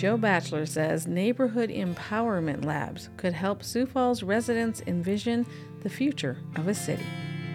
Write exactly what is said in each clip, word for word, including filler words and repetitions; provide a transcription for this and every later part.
Joe Batchelor says neighborhood empowerment labs could help Sioux Falls residents envision the future of a city.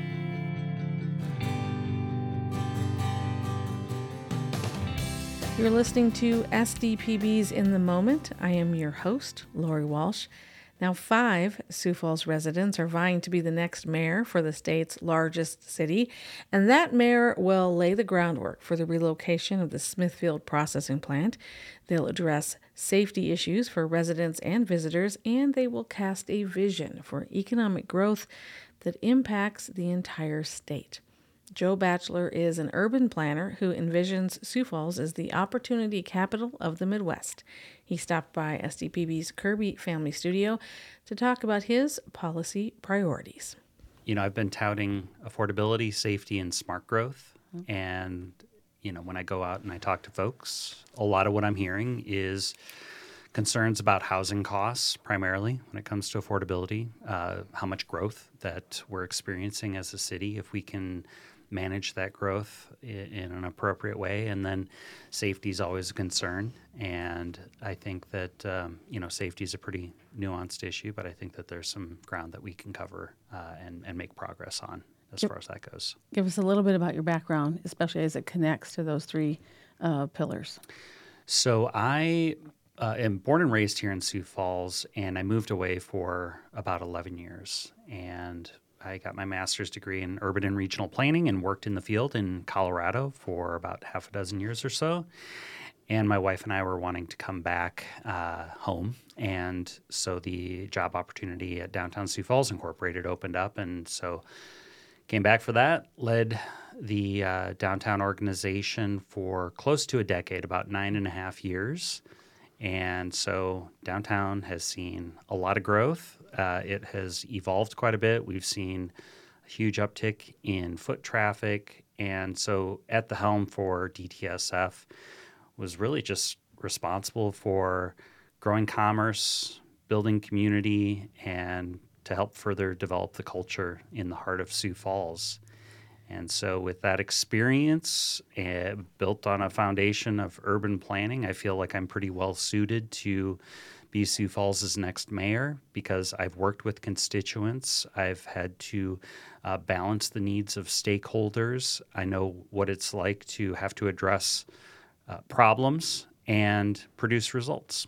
You're listening to S D P B's In the Moment. I am your host, Lori Walsh. Now, five Sioux Falls residents are vying to be the next mayor for the state's largest city, and that mayor will lay the groundwork for the relocation of the Smithfield processing plant. They'll address safety issues for residents and visitors, and they will cast a vision for economic growth that impacts the entire state. Joe Batchelor is an urban planner who envisions Sioux Falls as the opportunity capital of the Midwest. He stopped by S D P B's Kirby Family Studio to talk about his policy priorities. You know, I've been touting affordability, safety, and smart growth. Mm-hmm. And, you know, when I go out and I talk to folks, a lot of what I'm hearing is concerns about housing costs, primarily when it comes to affordability, uh, how much growth that we're experiencing as a city, if we can manage that growth in an appropriate way. And then safety is always a concern. And I think that, um, you know, safety is a pretty nuanced issue, but I think that there's some ground that we can cover uh, and, and make progress on as give, far as that goes. Give us a little bit about your background, especially as it connects to those three uh, pillars. So I uh, am born and raised here in Sioux Falls, and I moved away for about eleven years. And I got my master's degree in urban and regional planning and worked in the field in Colorado for about half a dozen years or so. And my wife and I were wanting to come back uh, home. And so the job opportunity at Downtown Sioux Falls Incorporated opened up. And so came back for that, led the uh, downtown organization for close to a decade, about nine and a half years. And so downtown has seen a lot of growth. Uh, it has evolved quite a bit. We've seen a huge uptick in foot traffic. And so at the helm for D T S F was really just responsible for growing commerce, building community, and to help further develop the culture in the heart of Sioux Falls. And so with that experience uh, built on a foundation of urban planning, I feel like I'm pretty well suited to be Sioux Falls' next mayor because I've worked with constituents. I've had to uh, balance the needs of stakeholders. I know what it's like to have to address uh, problems and produce results.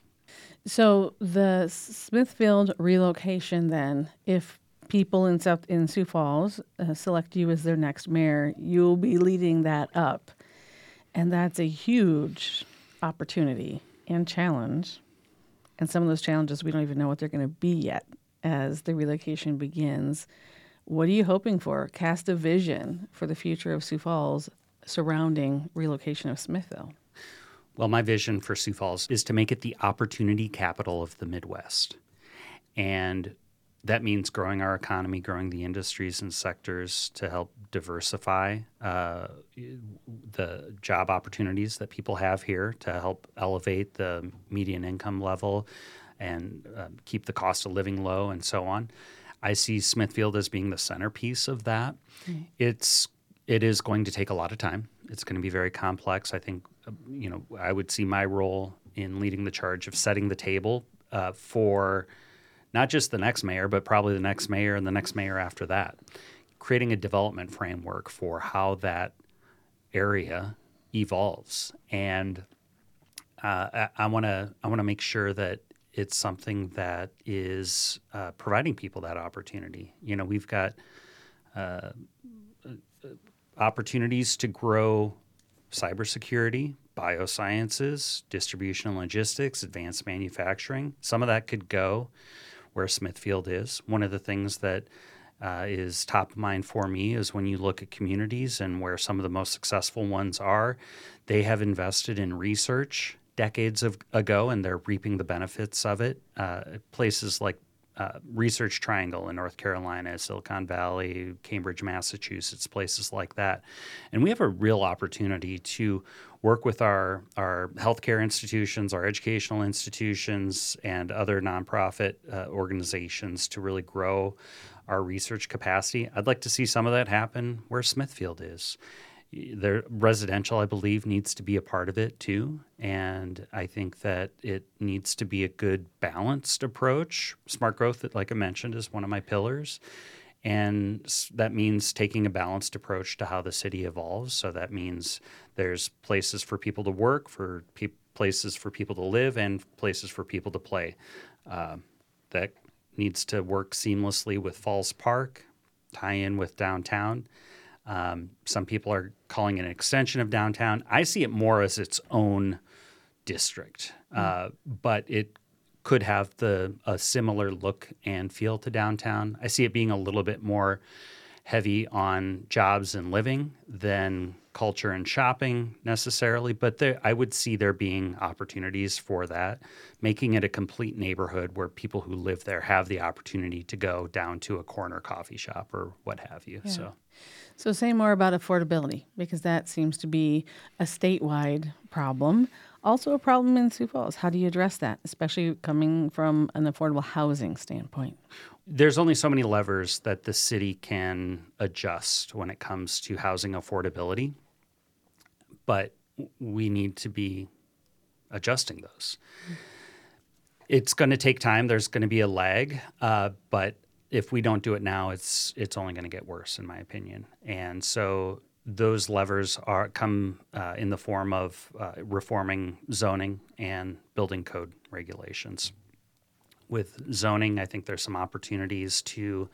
So the Smithfield relocation then, if people in South in Sioux Falls uh, select you as their next mayor, you'll be leading that up. And that's a huge opportunity and challenge. And some of those challenges, we don't even know what they're going to be yet as the relocation begins. What are you hoping for? Cast a vision for the future of Sioux Falls surrounding relocation of Smithville. Well, my vision for Sioux Falls is to make it the opportunity capital of the Midwest. And that means growing our economy, growing the industries and sectors to help diversify uh, the job opportunities that people have here, to help elevate the median income level and uh, keep the cost of living low and so on. I see Smithfield as being the centerpiece of that. Mm-hmm. It's it is going to take a lot of time. It's going to be very complex. I think, you know, I would see my role in leading the charge of setting the table uh, for not just the next mayor, but probably the next mayor and the next mayor after that, creating a development framework for how that area evolves. And uh, I want to I want to make sure that it's something that is uh, providing people that opportunity. You know, we've got uh, opportunities to grow cybersecurity, biosciences, distribution and logistics, advanced manufacturing. Some of that could go where Smithfield is. One of the things that uh, is top of mind for me is when you look at communities and where some of the most successful ones are, they have invested in research decades of, ago, and they're reaping the benefits of it. Uh, places like uh, Research Triangle in North Carolina, Silicon Valley, Cambridge, Massachusetts, places like that. And we have a real opportunity to work with our, our healthcare institutions, our educational institutions, and other nonprofit uh, organizations to really grow our research capacity. I'd like to see some of that happen where Smithfield is. There, residential, I believe, needs to be a part of it too. And I think that it needs to be a good balanced approach. Smart growth, like I mentioned, is one of my pillars. And s- that means taking a balanced approach to how the city evolves. So that means there's places for people to work, for pe- places for people to live, and places for people to play. Uh, that needs to work seamlessly with Falls Park, tie in with downtown. Um, some people are calling it an extension of downtown. I see it more as its own district, uh, but it could have the a similar look and feel to downtown. I see it being a little bit more heavy on jobs and living than culture and shopping necessarily, but there, I would see there being opportunities for that, making it a complete neighborhood where people who live there have the opportunity to go down to a corner coffee shop or what have you. Yeah. So. So say more about affordability, because that seems to be a statewide problem, also a problem in Sioux Falls. How do you address that, especially coming from an affordable housing standpoint? There's only so many levers that the city can adjust when it comes to housing affordability, but we need to be adjusting those. Mm-hmm. It's going to take time. There's going to be a lag, uh, but if we don't do it now, it's it's only going to get worse, in my opinion. And so those levers are come uh, in the form of uh, reforming zoning and building code regulations. With zoning, I think there's some opportunities to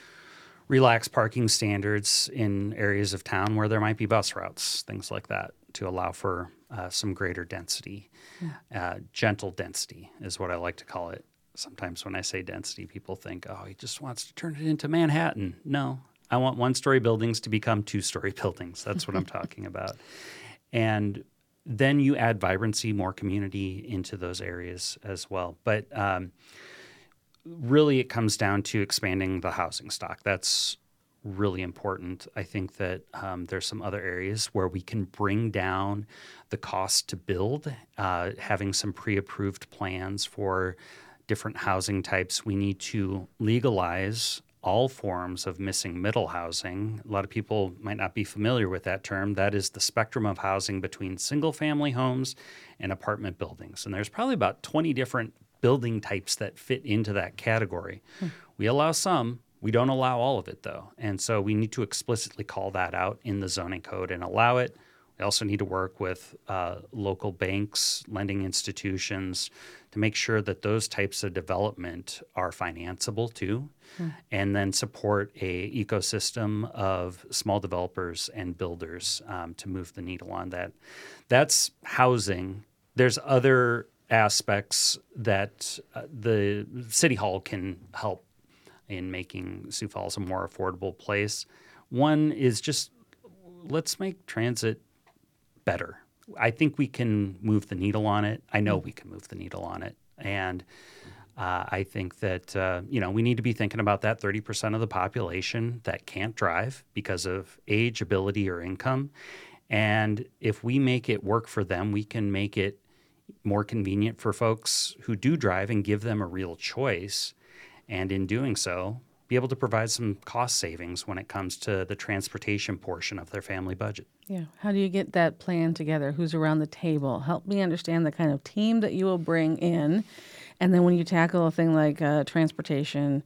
relax parking standards in areas of town where there might be bus routes, things like that, to allow for uh, some greater density. Yeah. Uh, gentle density is what I like to call it. Sometimes when I say density, people think, oh, he just wants to turn it into Manhattan. No, I want one-story buildings to become two-story buildings. That's what I'm talking about. And then you add vibrancy, more community into those areas as well. But um, really it comes down to expanding the housing stock. That's really important. I think that um, there's some other areas where we can bring down the cost to build, uh, having some pre-approved plans for different housing types. We need to legalize all forms of missing middle housing. A lot of people might not be familiar with that term. That is the spectrum of housing between single-family homes and apartment buildings. And there's probably about twenty different building types that fit into that category. Hmm. We allow some. We don't allow all of it, though. And so we need to explicitly call that out in the zoning code and allow it. We also need to work with uh, local banks, lending institutions to make sure that those types of development are financeable too, mm. and then support a ecosystem of small developers and builders um, to move the needle on that. That's housing. There's other aspects that uh, the City Hall can help in making Sioux Falls a more affordable place. One is just let's make transit better. I think we can move the needle on it. I know we can move the needle on it. And uh, I think that, uh, you know, we need to be thinking about that thirty percent of the population that can't drive because of age, ability, or income. And if we make it work for them, we can make it more convenient for folks who do drive and give them a real choice. And in doing so, be able to provide some cost savings when it comes to the transportation portion of their family budget. Yeah. How do you get that plan together? Who's around the table? Help me understand the kind of team that you will bring in. And then when you tackle a thing like uh, transportation,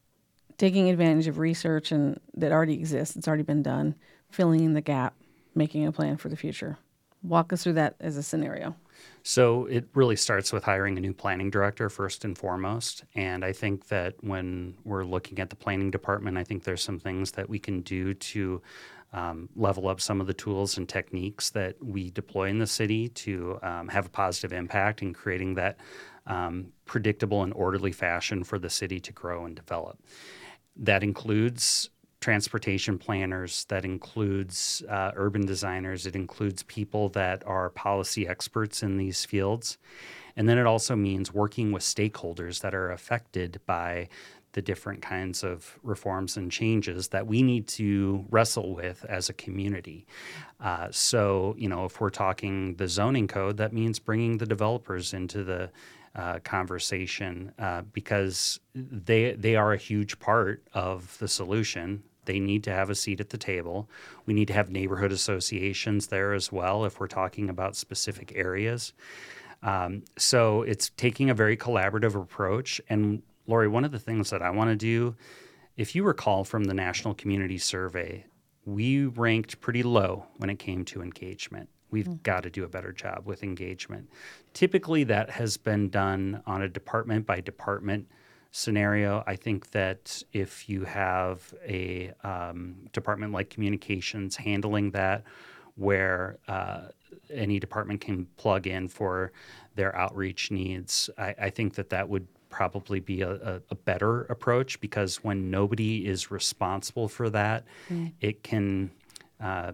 taking advantage of research and that already exists, it's already been done, filling in the gap, making a plan for the future. Walk us through that as a scenario. So it really starts with hiring a new planning director first and foremost. And I think that when we're looking at the planning department, I think there's some things that we can do to um, level up some of the tools and techniques that we deploy in the city to um, have a positive impact in creating that um, predictable and orderly fashion for the city to grow and develop. That includes transportation planners, that includes uh, urban designers, it includes people that are policy experts in these fields. And then it also means working with stakeholders that are affected by the different kinds of reforms and changes that we need to wrestle with as a community. Uh, so, you know, if we're talking the zoning code, that means bringing the developers into the Uh, conversation uh, because they they are a huge part of the solution. they need to have a seat at the table. We need to have neighborhood associations there as well if we're talking about specific areas. Um, so it's taking a very collaborative approach. And Lori, one of the things that I want to do, if you recall from the National Community Survey, we ranked pretty low when it came to engagement. We've mm. got to do a better job with engagement. Typically, that has been done on a department by department scenario. I think that if you have a um, department like communications handling that, where uh, any department can plug in for their outreach needs, I, I think that that would probably be a, a, a better approach, because when nobody is responsible for that, mm. it can uh,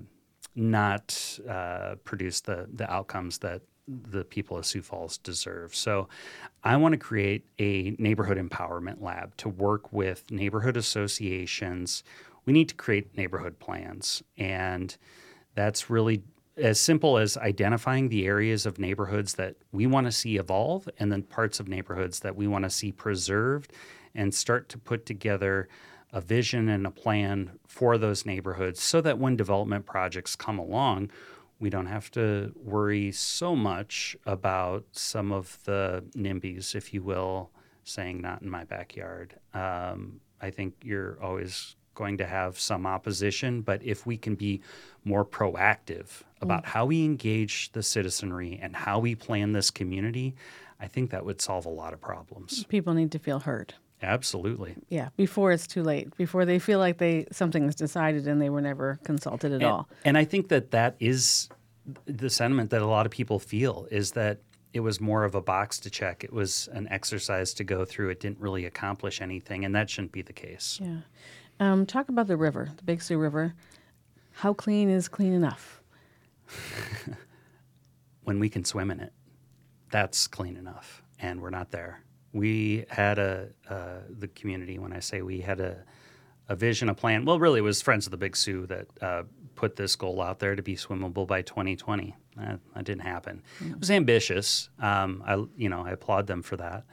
not uh, produce the the outcomes that the people of Sioux Falls deserve. So I want to create a neighborhood empowerment lab to work with neighborhood associations. We need to create neighborhood plans, and that's really as simple as identifying the areas of neighborhoods that we want to see evolve, and then parts of neighborhoods that we want to see preserved, and start to put together a vision and a plan for those neighborhoods so that when development projects come along, we don't have to worry so much about some of the NIMBYs, if you will, saying not in my backyard. Um, I think you're always going to have some opposition, but if we can be more proactive about mm. how we engage the citizenry and how we plan this community, I think that would solve a lot of problems. People need to feel heard. Absolutely. Yeah, before it's too late, before they feel like they something is decided and they were never consulted at and, all. And I think that that is the sentiment that a lot of people feel, is that it was more of a box to check. It was an exercise to go through. It didn't really accomplish anything, and that shouldn't be the case. Yeah. Um, talk about the river, the Big Sioux River. How clean is clean enough? When we can swim in it, that's clean enough, and we're not there. We had a uh, the community. When I say we had a a vision, a plan. Well, really, it was Friends of the Big Sioux that uh, put this goal out there to be swimmable by twenty twenty. That, that didn't happen. Mm-hmm. It was ambitious. Um, I you know I applaud them for that.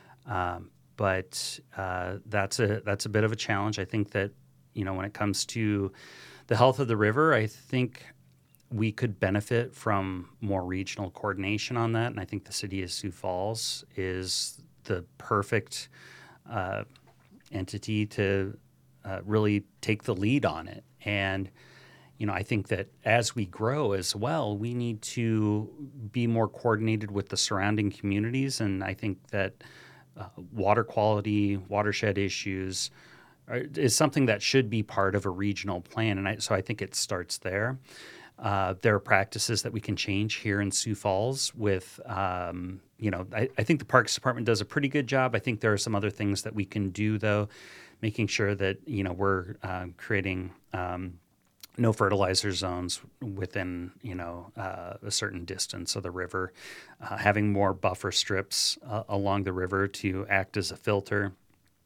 Um, but uh, that's a that's a bit of a challenge. I think that you know when it comes to the health of the river, I think we could benefit from more regional coordination on that. And I think the city of Sioux Falls is the perfect uh, entity to uh, really take the lead on it. And, you know, I think that as we grow as well, we need to be more coordinated with the surrounding communities. And I think that uh, water quality, watershed issues are, is something that should be part of a regional plan. And I, so I think it starts there. Uh, there are practices that we can change here in Sioux Falls with, um, you know, I, I think the Parks Department does a pretty good job. I think there are some other things that we can do, though, making sure that, you know, we're uh, creating um, no fertilizer zones within, you know, uh, a certain distance of the river, uh, having more buffer strips uh, along the river to act as a filter.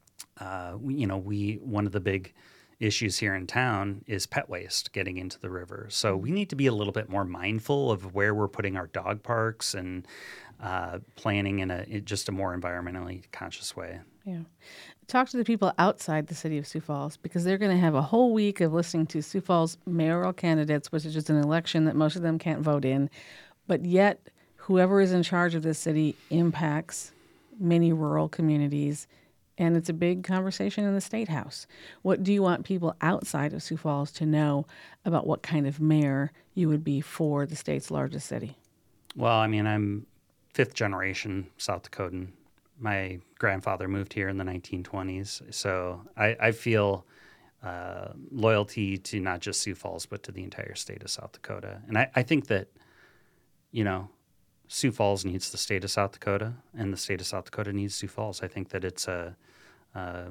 Uh, we, you know, we one of the big issues here in town is pet waste getting into the river. So we need to be a little bit more mindful of where we're putting our dog parks and uh, planning in a in just a more environmentally conscious way. Yeah. Talk to the people outside the city of Sioux Falls, because they're going to have a whole week of listening to Sioux Falls mayoral candidates, which is just an election that most of them can't vote in. But yet, whoever is in charge of this city impacts many rural communities. And it's a big conversation in the State House. What do you want people outside of Sioux Falls to know about what kind of mayor you would be for the state's largest city? Well, I mean, I'm fifth generation South Dakotan. My grandfather moved here in the nineteen twenties. So I, I feel uh, loyalty to not just Sioux Falls, but to the entire state of South Dakota. And I, I think that, you know, Sioux Falls needs the state of South Dakota, and the state of South Dakota needs Sioux Falls. I think that it's a Uh,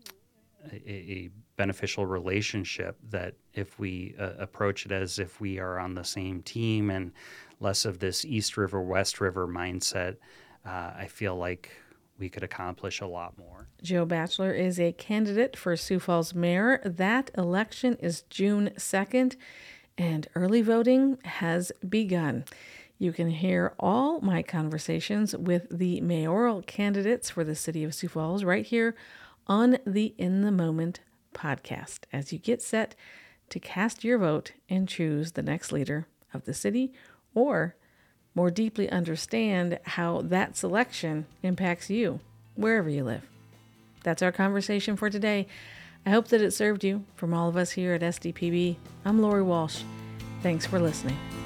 a, a beneficial relationship, that if we uh, approach it as if we are on the same team and less of this East River, West River mindset, uh, I feel like we could accomplish a lot more. Joe Batchelor is a candidate for Sioux Falls mayor. That election is June second, and early voting has begun. You can hear all my conversations with the mayoral candidates for the city of Sioux Falls right here on the In the Moment podcast as you get set to cast your vote and choose the next leader of the city, or more deeply understand how that selection impacts you wherever you live. That's our conversation for today. I hope that it served you. From all of us here at S D P B, I'm Lori Walsh. Thanks for listening.